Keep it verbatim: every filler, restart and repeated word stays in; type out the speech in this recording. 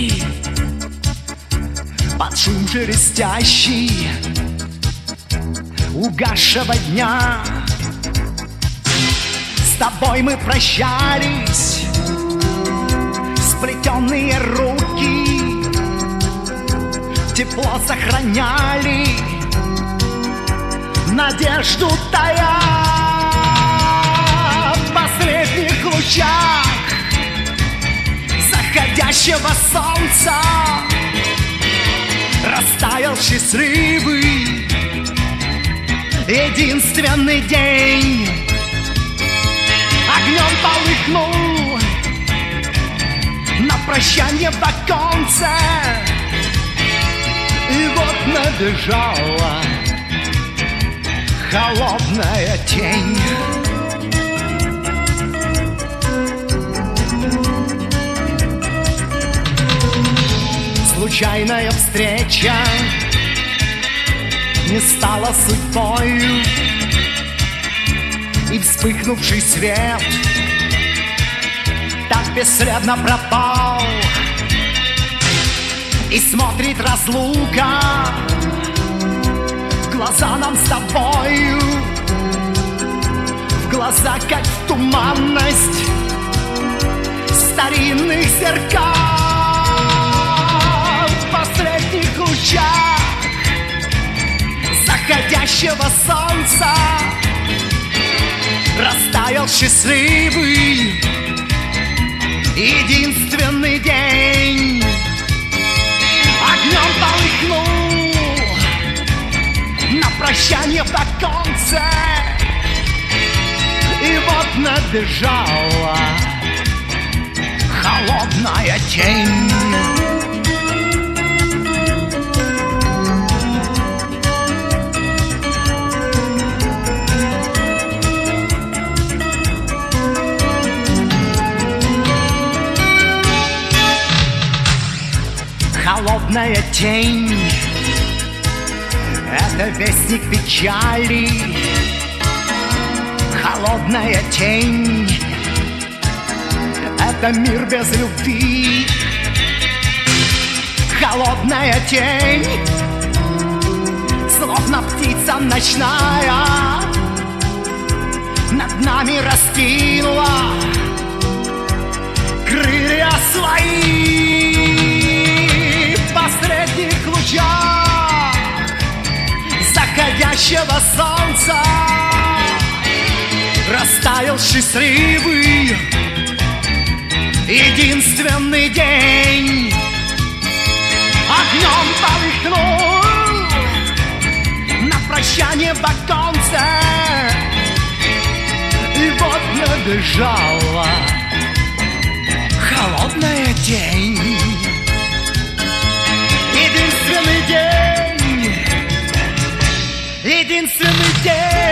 пути под шум шелестящий угасшего дня. С тобой мы прощались, сплетенные руки тепло сохраняли, надежду тая. В последних лучах заходящего солнца растаял счастливый единственный день. Огнем полыхнул на прощанье в оконце, и вот набежала холодная тень. Случайная встреча не стала судьбою, и вспыхнувший свет так бесследно пропал. И смотрит разлука в глаза нам с тобою, в глаза, как в туманность старинных зеркал. В последних лучах заходящего солнца растаял счастливый единственный день. Огнем полыхнул на прощанье в оконце, и вот набежала холодная тень. Холодная тень — это вестник печали. Холодная тень — это мир без любви. Холодная тень, словно птица ночная, над нами раскинула крылья свои. В последних лучах заходящего солнца растаял счастливый единственный день. Огнем полыхнул на прощанье в оконце, и вот набежала холодная тень. Единственный день, единственный день.